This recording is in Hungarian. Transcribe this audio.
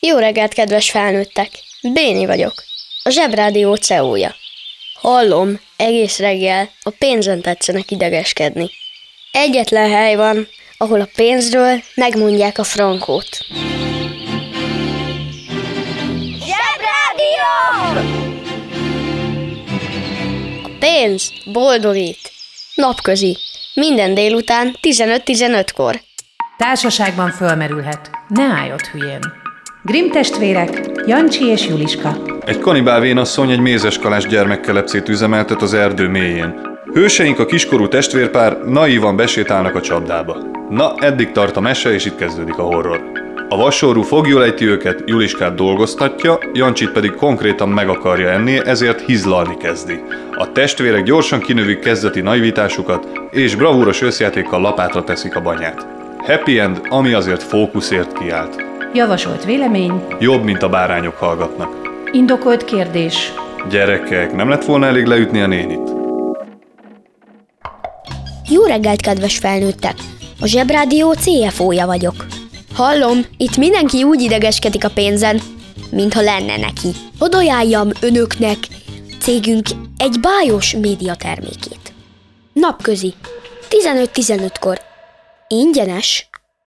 Jó reggelt, kedves felnőttek! Béni vagyok, a Zsebrádió CEO-ja. Hallom, egész reggel a pénzen tetszenek idegeskedni. Egyetlen hely van, ahol a pénzről megmondják a frankót. Zsebrádió! A pénz boldogít. Napközi, minden délután 15-15-kor. Társaságban fölmerülhet, ne állj ott hülyén. Grimm testvérek, Jancsi és Juliska. Egy kanibál vénasszony egy mézeskalás gyermekkelepcét üzemeltet az erdő mélyén. Hőseink, a kiskorú testvérpár naívan besétálnak a csapdába. Na, eddig tart a mese, és itt kezdődik a horror. A vasorú foglyul ejti őket, Juliskát dolgoztatja, Jancsit pedig konkrétan meg akarja enni, ezért hizlalni kezdi. A testvérek gyorsan kinövik kezdeti naivitásukat, és bravúros összjátékkal lapátra teszik a banyát. Happy end, ami azért fókuszért kiállt. Javasolt vélemény. Jobb, mint a bárányok hallgatnak. Indokolt kérdés. Gyerekek, nem lett volna elég leütni a nénit? Jó reggelt, kedves felnőttek! A Zsebrádió CFO-ja vagyok. Hallom, itt mindenki úgy idegeskedik a pénzen, mintha lenne neki. Hadd ajánljam önöknek cégünk egy bájos médiatermékét. Napközi, 15-15-kor. Ingyenes.